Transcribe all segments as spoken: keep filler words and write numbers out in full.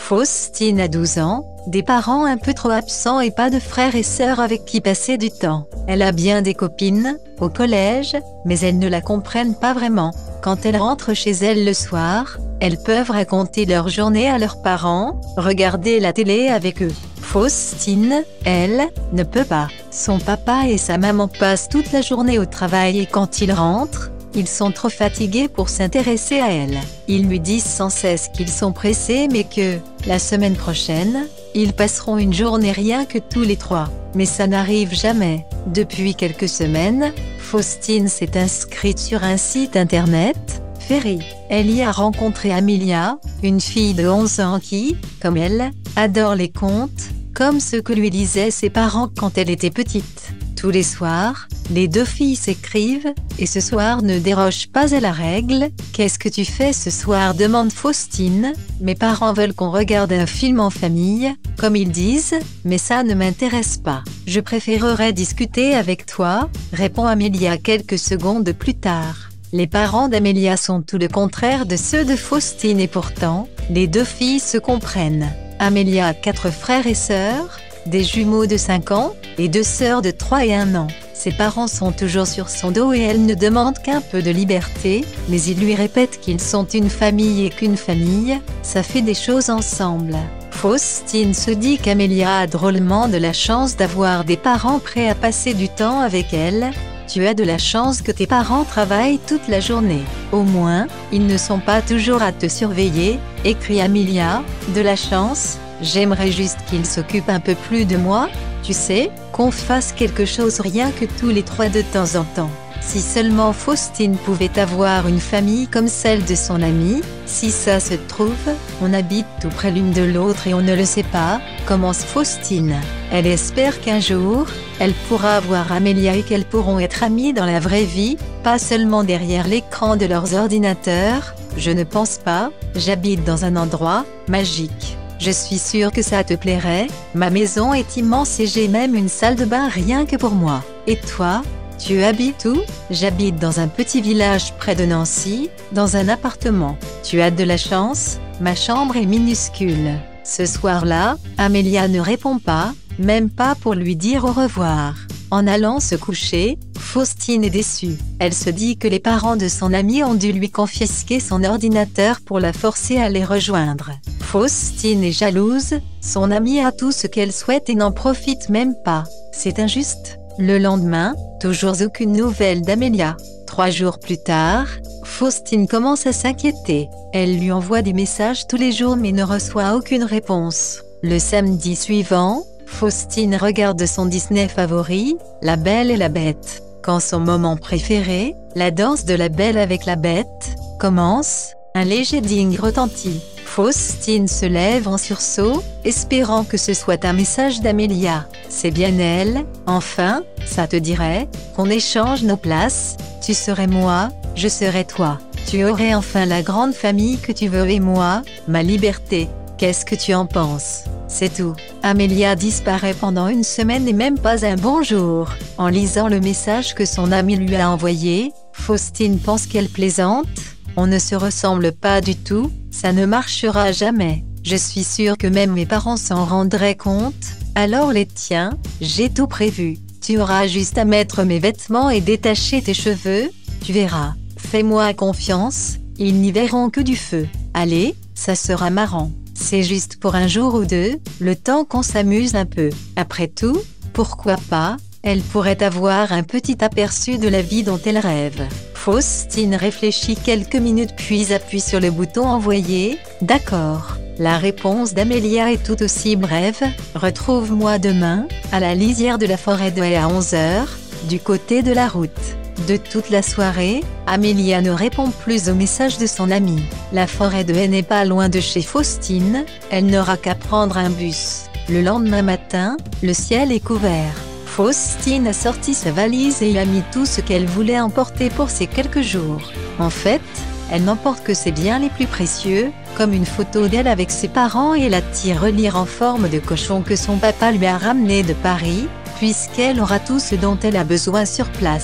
Faustine a douze ans, des parents un peu trop absents et pas de frères et sœurs avec qui passer du temps. Elle a bien des copines, au collège, mais elles ne la comprennent pas vraiment. Quand elle rentre chez elle le soir, elles peuvent raconter leur journée à leurs parents, regarder la télé avec eux. Faustine, elle, ne peut pas. Son papa et sa maman passent toute la journée au travail et quand ils rentrent, ils sont trop fatigués pour s'intéresser à elle. Ils lui disent sans cesse qu'ils sont pressés mais que, la semaine prochaine, ils passeront une journée rien que tous les trois. Mais ça n'arrive jamais. Depuis quelques semaines, Faustine s'est inscrite sur un site internet, Ferry. Elle y a rencontré Amelia, une fille de onze ans qui, comme elle, adore les contes, comme ceux que lui lisaient ses parents quand elle était petite. Tous les soirs, les deux filles s'écrivent, et ce soir ne déroge pas à la règle. « Qu'est-ce que tu fais ce soir ?» demande Faustine. « Mes parents veulent qu'on regarde un film en famille, comme ils disent, mais ça ne m'intéresse pas. Je préférerais discuter avec toi », répond Amelia quelques secondes plus tard. Les parents d'Amelia sont tout le contraire de ceux de Faustine et pourtant, les deux filles se comprennent. Amelia a quatre frères et sœurs, des jumeaux de cinq ans, et deux sœurs de trois et un ans. Ses parents sont toujours sur son dos et elle ne demande qu'un peu de liberté, mais ils lui répètent qu'ils sont une famille et qu'une famille, ça fait des choses ensemble. Faustine se dit qu'Amelia a drôlement de la chance d'avoir des parents prêts à passer du temps avec elle. Tu as de la chance que tes parents travaillent toute la journée. Au moins, ils ne sont pas toujours à te surveiller, écrit Amelia. De la chance? J'aimerais juste qu'ils s'occupent un peu plus de moi, tu sais, qu'on fasse quelque chose rien que tous les trois de temps en temps. Si seulement Faustine pouvait avoir une famille comme celle de son amie, si ça se trouve, on habite tout près l'une de l'autre et on ne le sait pas, commence Faustine. Elle espère qu'un jour, elle pourra avoir Amelia et qu'elles pourront être amies dans la vraie vie, pas seulement derrière l'écran de leurs ordinateurs. Je ne pense pas, j'habite dans un endroit magique. Je suis sûre que ça te plairait, ma maison est immense et j'ai même une salle de bain rien que pour moi. Et toi, tu habites où? J'habite dans un petit village près de Nancy, dans un appartement. Tu as de la chance, ma chambre est minuscule. Ce soir-là, Amelia ne répond pas, même pas pour lui dire au revoir. En allant se coucher, Faustine est déçue. Elle se dit que les parents de son amie ont dû lui confisquer son ordinateur pour la forcer à les rejoindre. Faustine est jalouse, son amie a tout ce qu'elle souhaite et n'en profite même pas. C'est injuste. Le lendemain, toujours aucune nouvelle d'Amelia. Trois jours plus tard, Faustine commence à s'inquiéter. Elle lui envoie des messages tous les jours mais ne reçoit aucune réponse. Le samedi suivant, Faustine regarde son Disney favori, La Belle et la Bête. Quand son moment préféré, la danse de la Belle avec la Bête, commence, un léger ding retentit. Faustine se lève en sursaut, espérant que ce soit un message d'Amelia. C'est bien elle, enfin, ça te dirait, qu'on échange nos places, tu serais moi, je serais toi. Tu aurais enfin la grande famille que tu veux et moi, ma liberté. Qu'est-ce que tu en penses? C'est tout. Amelia disparaît pendant une semaine et même pas un bonjour. En lisant le message que son amie lui a envoyé, Faustine pense qu'elle plaisante. On ne se ressemble pas du tout, ça ne marchera jamais. Je suis sûre que même mes parents s'en rendraient compte. Alors les tiens, j'ai tout prévu. Tu auras juste à mettre mes vêtements et détacher tes cheveux. Tu verras. Fais-moi confiance, ils n'y verront que du feu. Allez, ça sera marrant. C'est juste pour un jour ou deux, le temps qu'on s'amuse un peu. Après tout, pourquoi pas, elle pourrait avoir un petit aperçu de la vie dont elle rêve. Faustine réfléchit quelques minutes puis appuie sur le bouton envoyer. D'accord. La réponse d'Amelia est tout aussi brève. Retrouve-moi demain, à la lisière de la forêt de Haye à onze heures, du côté de la route. De toute la soirée, Amelia ne répond plus aux messages de son amie. La forêt de Haye n'est pas loin de chez Faustine, elle n'aura qu'à prendre un bus. Le lendemain matin, le ciel est couvert. Faustine a sorti sa valise et y a mis tout ce qu'elle voulait emporter pour ces quelques jours. En fait, elle n'emporte que ses biens les plus précieux, comme une photo d'elle avec ses parents et la tirelire en forme de cochon que son papa lui a ramené de Paris, puisqu'elle aura tout ce dont elle a besoin sur place.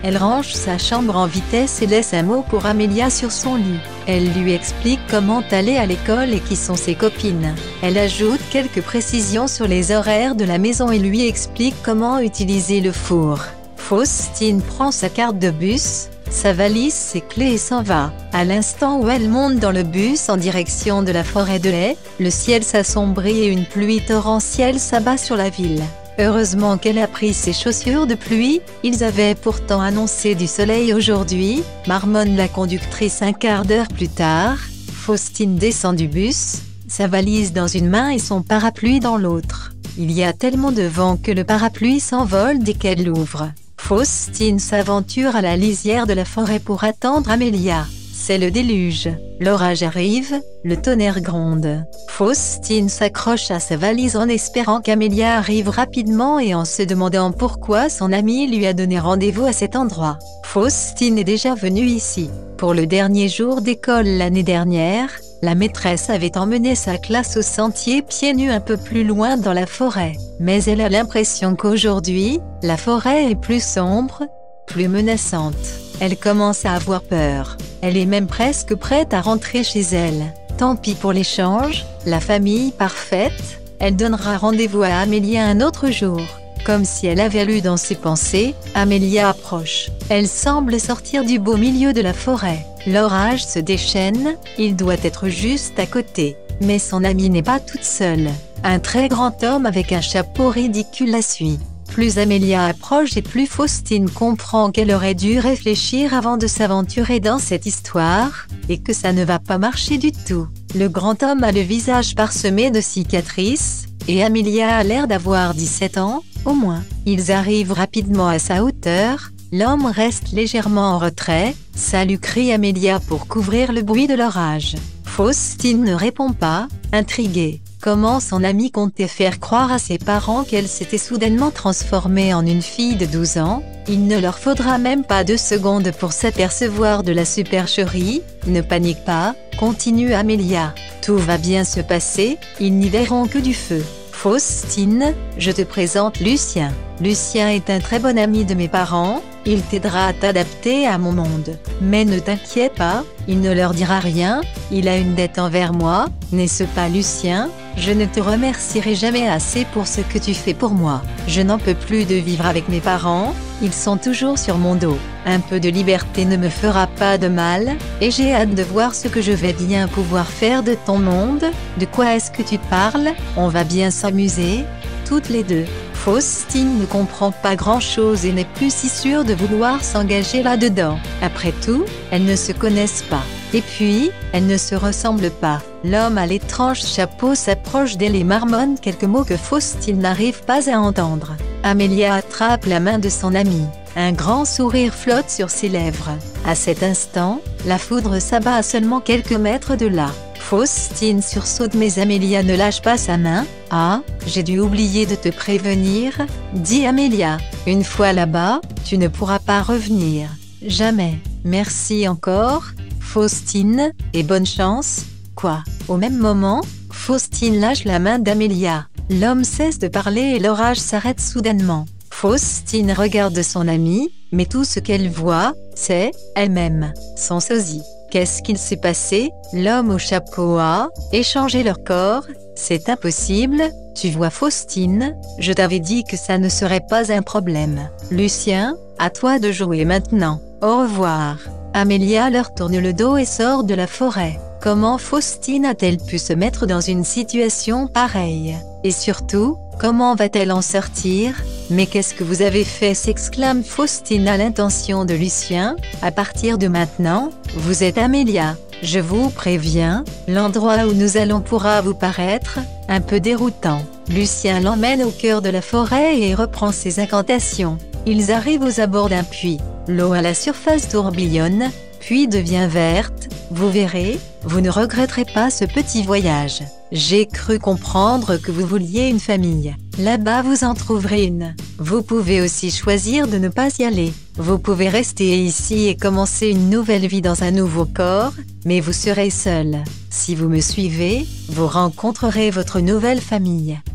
Elle range sa chambre en vitesse et laisse un mot pour Amelia sur son lit. Elle lui explique comment aller à l'école et qui sont ses copines. Elle ajoute quelques précisions sur les horaires de la maison et lui explique comment utiliser le four. Faustine prend sa carte de bus, sa valise, ses clés et s'en va. À l'instant où elle monte dans le bus en direction de la forêt de lait, le ciel s'assombrit et une pluie torrentielle s'abat sur la ville. Heureusement qu'elle a pris ses chaussures de pluie, ils avaient pourtant annoncé du soleil aujourd'hui, marmonne la conductrice un quart d'heure plus tard. Faustine descend du bus, sa valise dans une main et son parapluie dans l'autre. Il y a tellement de vent que le parapluie s'envole dès qu'elle l'ouvre. Faustine s'aventure à la lisière de la forêt pour attendre Amelia. C'est le déluge. L'orage arrive, le tonnerre gronde. Faustine s'accroche à sa valise en espérant qu'Amelia arrive rapidement et en se demandant pourquoi son amie lui a donné rendez-vous à cet endroit. Faustine est déjà venue ici. Pour le dernier jour d'école l'année dernière, la maîtresse avait emmené sa classe au sentier pieds nus un peu plus loin dans la forêt. Mais elle a l'impression qu'aujourd'hui, la forêt est plus sombre, plus menaçante. Elle commence à avoir peur. Elle est même presque prête à rentrer chez elle. Tant pis pour l'échange, la famille parfaite. Elle donnera rendez-vous à Amelia un autre jour. Comme si elle avait lu dans ses pensées, Amelia approche. Elle semble sortir du beau milieu de la forêt. L'orage se déchaîne, il doit être juste à côté. Mais son amie n'est pas toute seule. Un très grand homme avec un chapeau ridicule la suit. Plus Amelia approche et plus Faustine comprend qu'elle aurait dû réfléchir avant de s'aventurer dans cette histoire, et que ça ne va pas marcher du tout. Le grand homme a le visage parsemé de cicatrices, et Amelia a l'air d'avoir dix-sept ans, au moins. Ils arrivent rapidement à sa hauteur, l'homme reste légèrement en retrait, ça lui crie Amelia pour couvrir le bruit de l'orage. Faustine ne répond pas, intriguée. Comment son amie comptait faire croire à ses parents qu'elle s'était soudainement transformée en une fille de douze ans? Il ne leur faudra même pas deux secondes pour s'apercevoir de la supercherie. Ne panique pas, continue Amelia. Tout va bien se passer, ils n'y verront que du feu. Faustine, je te présente Lucien. Lucien est un très bon ami de mes parents, il t'aidera à t'adapter à mon monde. Mais ne t'inquiète pas, il ne leur dira rien, il a une dette envers moi, n'est-ce pas Lucien? Je ne te remercierai jamais assez pour ce que tu fais pour moi. Je n'en peux plus de vivre avec mes parents, ils sont toujours sur mon dos. Un peu de liberté ne me fera pas de mal, et j'ai hâte de voir ce que je vais bien pouvoir faire de ton monde. De quoi est-ce que tu parles? On va bien s'amuser, toutes les deux. Faustine ne comprend pas grand-chose et n'est plus si sûre de vouloir s'engager là-dedans. Après tout, elles ne se connaissent pas. Et puis, elles ne se ressemblent pas. L'homme à l'étrange chapeau s'approche d'elle et marmonne quelques mots que Faustine n'arrive pas à entendre. Amelia attrape la main de son amie. Un grand sourire flotte sur ses lèvres. À cet instant, la foudre s'abat à seulement quelques mètres de là. Faustine sursaute mais Amelia ne lâche pas sa main. « Ah, j'ai dû oublier de te prévenir, » dit Amelia. « Une fois là-bas, tu ne pourras pas revenir. Jamais. Merci encore, Faustine, et bonne chance. » Quoi? Au même moment, Faustine lâche la main d'Amelia. L'homme cesse de parler et l'orage s'arrête soudainement. Faustine regarde son amie, mais tout ce qu'elle voit, c'est elle-même, son sosie. Qu'est-ce qu'il s'est passé? L'homme au chapeau a échangé leur corps. C'est impossible, tu vois Faustine, je t'avais dit que ça ne serait pas un problème. Lucien, à toi de jouer maintenant. Au revoir. Amelia leur tourne le dos et sort de la forêt. Comment Faustine a-t-elle pu se mettre dans une situation pareille? Et surtout, comment va-t-elle en sortir? Mais qu'est-ce que vous avez fait? S'exclame Faustine à l'intention de Lucien. À partir de maintenant, vous êtes Amelia. Je vous préviens, l'endroit où nous allons pourra vous paraître un peu déroutant. Lucien l'emmène au cœur de la forêt et reprend ses incantations. Ils arrivent aux abords d'un puits. L'eau à la surface tourbillonne, puis devient verte. Vous verrez, vous ne regretterez pas ce petit voyage. J'ai cru comprendre que vous vouliez une famille. Là-bas vous en trouverez une. Vous pouvez aussi choisir de ne pas y aller. Vous pouvez rester ici et commencer une nouvelle vie dans un nouveau corps, mais vous serez seul. Si vous me suivez, vous rencontrerez votre nouvelle famille.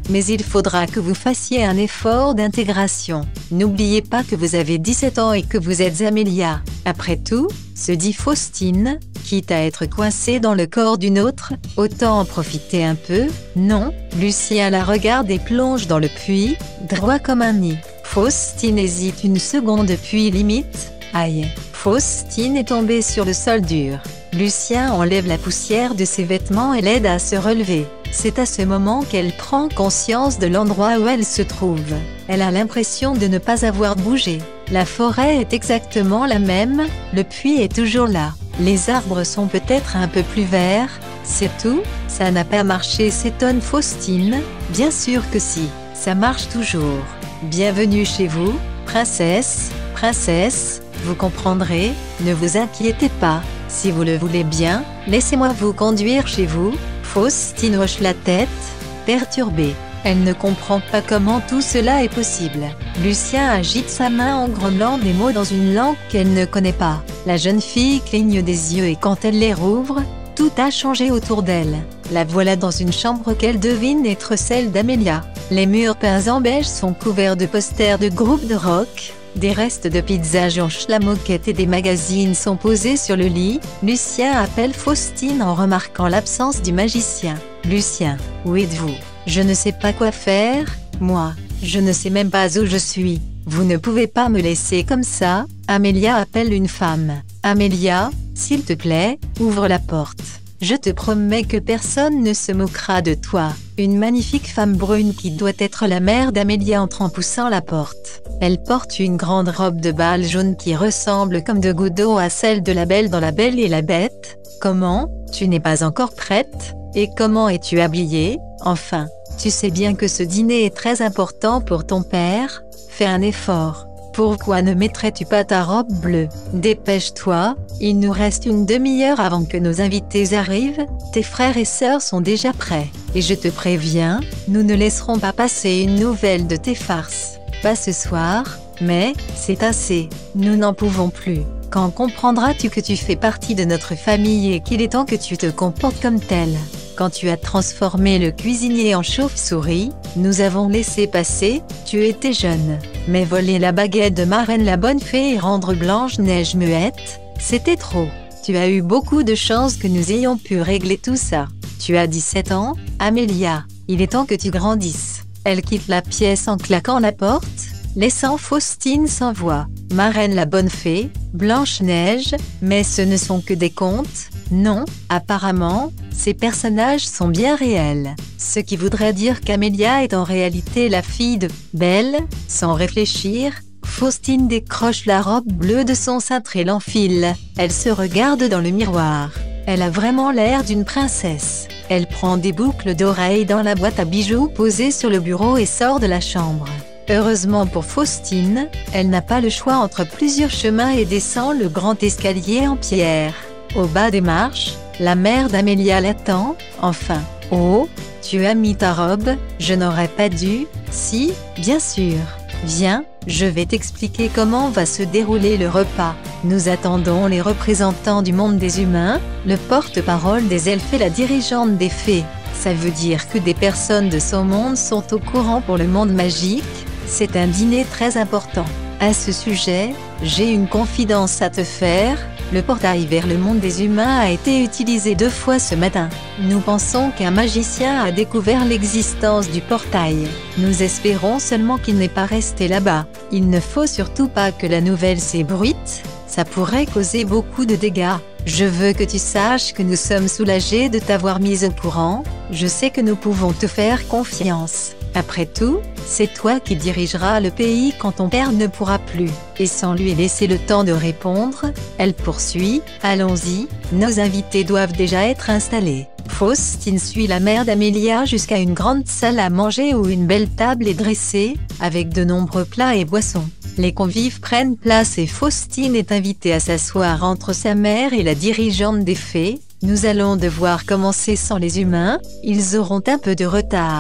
mais il faudra que vous fassiez un effort d'intégration. N'oubliez pas que vous avez dix-sept ans et que vous êtes Amelia. Après tout, se dit Faustine, quitte à être coincée dans le corps d'une autre, autant en profiter un peu. Non, Lucien la regarde et plonge dans le puits, droit comme un nid. Faustine hésite une seconde puis limite. Aïe. Faustine est tombée sur le sol dur. Lucien enlève la poussière de ses vêtements et l'aide à se relever. C'est à ce moment qu'elle prend conscience de l'endroit où elle se trouve. Elle a l'impression de ne pas avoir bougé. La forêt est exactement la même, le puits est toujours là. Les arbres sont peut-être un peu plus verts, c'est tout. Ça n'a pas marché, s'étonne Faustine. Bien sûr que si, ça marche toujours. Bienvenue chez vous, princesse, princesse, vous comprendrez, ne vous inquiétez pas. Si vous le voulez bien, laissez-moi vous conduire chez vous. Faustine hoche la tête, perturbée. Elle ne comprend pas comment tout cela est possible. Lucien agite sa main en grommelant des mots dans une langue qu'elle ne connaît pas. La jeune fille cligne des yeux et quand elle les rouvre, tout a changé autour d'elle. La voilà dans une chambre qu'elle devine être celle d'Amelia. Les murs peints en beige sont couverts de posters de groupes de rock. Des restes de pizza jonchent la moquette et des magazines sont posés sur le lit. Lucien appelle Faustine en remarquant l'absence du magicien. Lucien, où êtes-vous? Je ne sais pas quoi faire, moi. Je ne sais même pas où je suis. Vous ne pouvez pas me laisser comme ça. Amelia appelle une femme. Amelia, s'il te plaît, ouvre la porte. Je te promets que personne ne se moquera de toi. Une magnifique femme brune qui doit être la mère d'Amelia entre en poussant la porte. Elle porte une grande robe de bal jaune qui ressemble comme de gouttes d'eau à celle de la Belle dans La Belle et la Bête. Comment? Tu n'es pas encore prête? Et comment es-tu habillée? Enfin, tu sais bien que ce dîner est très important pour ton père. Fais un effort. Pourquoi ne mettrais-tu pas ta robe bleue? Dépêche-toi, il nous reste une demi-heure avant que nos invités arrivent. Tes frères et sœurs sont déjà prêts. Et je te préviens, nous ne laisserons pas passer une nouvelle de tes farces. Pas ce soir, mais c'est assez. Nous n'en pouvons plus. Quand comprendras-tu que tu fais partie de notre famille et qu'il est temps que tu te comportes comme tel? Quand tu as transformé le cuisinier en chauve-souris, nous avons laissé passer, tu étais jeune. Mais voler la baguette de Marraine la bonne fée et rendre Blanche-Neige muette, c'était trop. Tu as eu beaucoup de chance que nous ayons pu régler tout ça. Tu as dix-sept ans, Amelia, il est temps que tu grandisses. Elle quitte la pièce en claquant la porte, laissant Faustine sans voix. Marraine la bonne fée, Blanche-Neige, mais ce ne sont que des contes. Non, apparemment, ces personnages sont bien réels. Ce qui voudrait dire qu'Amelia est en réalité la fille de Belle. Sans réfléchir, Faustine décroche la robe bleue de son cintre et l'enfile. Elle se regarde dans le miroir. Elle a vraiment l'air d'une princesse. Elle prend des boucles d'oreilles dans la boîte à bijoux posée sur le bureau et sort de la chambre. Heureusement pour Faustine, elle n'a pas le choix entre plusieurs chemins et descend le grand escalier en pierre. Au bas des marches, la mère d'Amelia l'attend. Enfin, oh, tu as mis ta robe, je n'aurais pas dû. Si, bien sûr. Viens, je vais t'expliquer comment va se dérouler le repas. Nous attendons les représentants du monde des humains, le porte-parole des elfes et la dirigeante des fées. Ça veut dire que des personnes de son monde sont au courant pour le monde magique. C'est un dîner très important. À ce sujet, j'ai une confidence à te faire. Le portail vers le monde des humains a été utilisé deux fois ce matin. Nous pensons qu'un magicien a découvert l'existence du portail. Nous espérons seulement qu'il n'est pas resté là-bas. Il ne faut surtout pas que la nouvelle s'ébruite. Ça pourrait causer beaucoup de dégâts. Je veux que tu saches que nous sommes soulagés de t'avoir mis au courant. Je sais que nous pouvons te faire confiance. Après tout, c'est toi qui dirigeras le pays quand ton père ne pourra plus. Et sans lui laisser le temps de répondre, elle poursuit. Allons-y, nos invités doivent déjà être installés. Faustine suit la mère d'Amelia jusqu'à une grande salle à manger où une belle table est dressée, avec de nombreux plats et boissons. Les convives prennent place et Faustine est invitée à s'asseoir entre sa mère et la dirigeante des fées. Nous allons devoir commencer sans les humains, ils auront un peu de retard.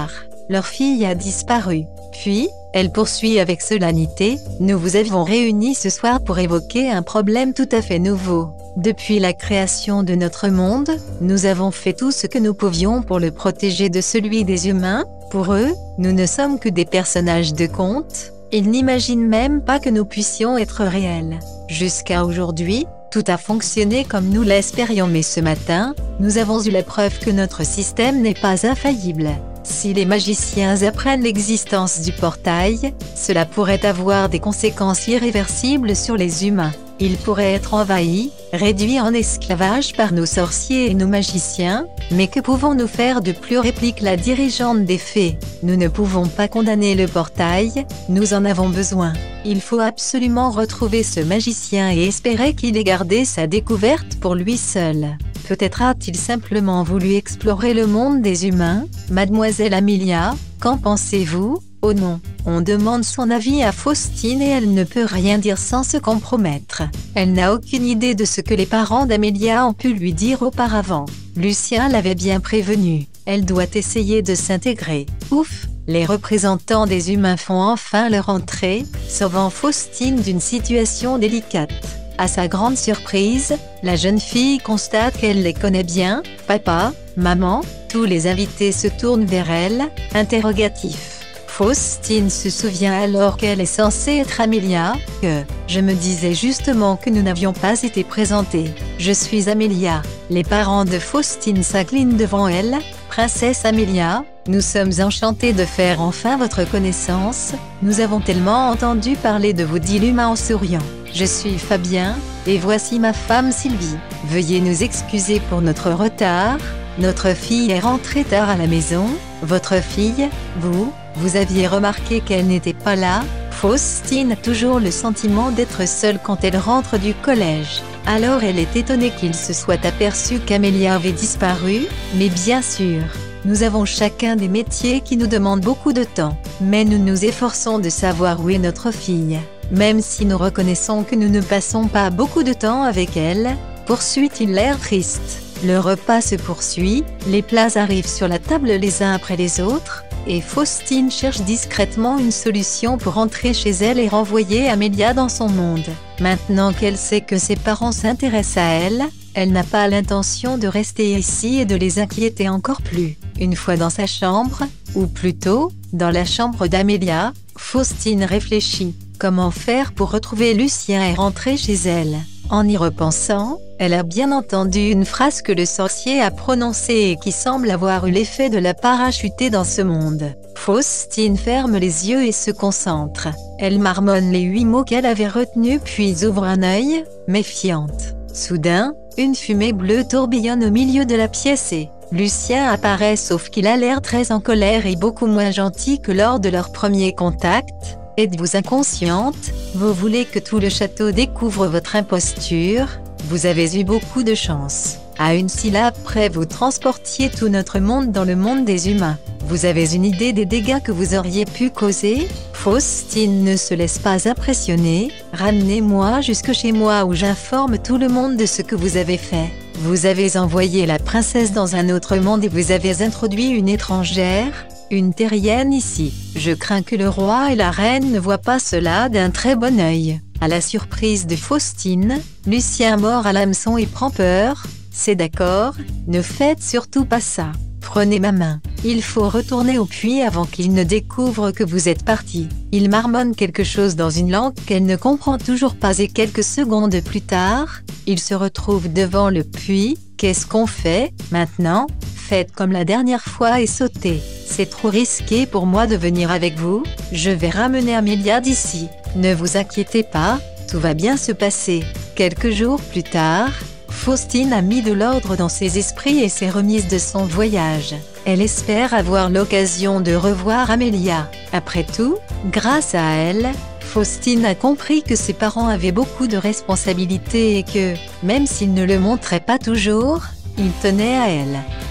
leur fille a disparu. Puis, elle poursuit avec solennité, nous vous avons réunis ce soir pour évoquer un problème tout à fait nouveau. Depuis la création de notre monde, nous avons fait tout ce que nous pouvions pour le protéger de celui des humains. Pour eux, nous ne sommes que des personnages de contes. Ils n'imaginent même pas que nous puissions être réels. Jusqu'à aujourd'hui, tout a fonctionné comme nous l'espérions, mais ce matin, nous avons eu la preuve que notre système n'est pas infaillible. Si les magiciens apprennent l'existence du portail, cela pourrait avoir des conséquences irréversibles sur les humains. Ils pourraient être envahis, réduits en esclavage par nos sorciers et nos magiciens. Mais que pouvons-nous faire de plus, réplique la dirigeante des fées. Nous ne pouvons pas condamner le portail, nous en avons besoin. Il faut absolument retrouver ce magicien et espérer qu'il ait gardé sa découverte pour lui seul. Peut-être a-t-il simplement voulu explorer le monde des humains. Mademoiselle Amelia, qu'en pensez-vous? Oh non, on demande son avis à Faustine et elle ne peut rien dire sans se compromettre. Elle n'a aucune idée de ce que les parents d'Amelia ont pu lui dire auparavant. Lucien l'avait bien prévenue. Elle doit essayer de s'intégrer. Ouf, les représentants des humains font enfin leur entrée, sauvant Faustine d'une situation délicate. À sa grande surprise, la jeune fille constate qu'elle les connaît bien. Papa, maman, tous les invités se tournent vers elle, interrogatifs. Faustine se souvient alors qu'elle est censée être Amelia, que « Je me disais justement que nous n'avions pas été présentés. Je suis Amelia ». Les parents de Faustine s'inclinent devant elle. « Princesse Amelia, nous sommes enchantés de faire enfin votre connaissance. Nous avons tellement entendu parler de vous », dit l'humain en souriant. « Je suis Fabien, et voici ma femme Sylvie. Veuillez nous excuser pour notre retard. Notre fille est rentrée tard à la maison. Votre fille, vous, vous aviez remarqué qu'elle n'était pas là ?» Faustine a toujours le sentiment d'être seule quand elle rentre du collège. Alors elle est étonnée qu'il se soit aperçu qu'Amelia avait disparu, mais bien sûr, nous avons chacun des métiers qui nous demandent beaucoup de temps. Mais nous nous efforçons de savoir où est notre fille. Même si nous reconnaissons que nous ne passons pas beaucoup de temps avec elle, poursuit-il l'air triste. Le repas se poursuit, les plats arrivent sur la table les uns après les autres, et Faustine cherche discrètement une solution pour rentrer chez elle et renvoyer Amelia dans son monde. Maintenant qu'elle sait que ses parents s'intéressent à elle, elle n'a pas l'intention de rester ici et de les inquiéter encore plus. Une fois dans sa chambre, ou plutôt, dans la chambre d'Amelia, Faustine réfléchit. Comment faire pour retrouver Lucien et rentrer chez elle? En y repensant, elle a bien entendu une phrase que le sorcier a prononcée et qui semble avoir eu l'effet de la parachuter dans ce monde. Faustine ferme les yeux et se concentre. Elle marmonne les huit mots qu'elle avait retenus puis ouvre un œil, méfiante. Soudain, une fumée bleue tourbillonne au milieu de la pièce et Lucien apparaît, sauf qu'il a l'air très en colère et beaucoup moins gentil que lors de leur premier contact. Êtes-vous inconsciente? Vous voulez que tout le château découvre votre imposture? Vous avez eu beaucoup de chance. À une syllabe près, vous transportiez tout notre monde dans le monde des humains. Vous avez une idée des dégâts que vous auriez pu causer? Faustine ne se laisse pas impressionner. Ramenez-moi jusque chez moi où j'informe tout le monde de ce que vous avez fait. Vous avez envoyé la princesse dans un autre monde et vous avez introduit une étrangère, une terrienne ici. Je crains que le roi et la reine ne voient pas cela d'un très bon œil. À la surprise de Faustine, Lucien mord à l'hameçon et prend peur. C'est d'accord, ne faites surtout pas ça. Prenez ma main. Il faut retourner au puits avant qu'il ne découvre que vous êtes parti. Il marmonne quelque chose dans une langue qu'elle ne comprend toujours pas et quelques secondes plus tard, il se retrouve devant le puits. Qu'est-ce qu'on fait maintenant? Faites comme la dernière fois et sautez. C'est trop risqué pour moi de venir avec vous. Je vais ramener Amelia d'ici. Ne vous inquiétez pas, tout va bien se passer. Quelques jours plus tard, Faustine a mis de l'ordre dans ses esprits et s'est remise de son voyage. Elle espère avoir l'occasion de revoir Amelia. Après tout, grâce à elle, Faustine a compris que ses parents avaient beaucoup de responsabilités et que, même s'ils ne le montraient pas toujours, ils tenaient à elle.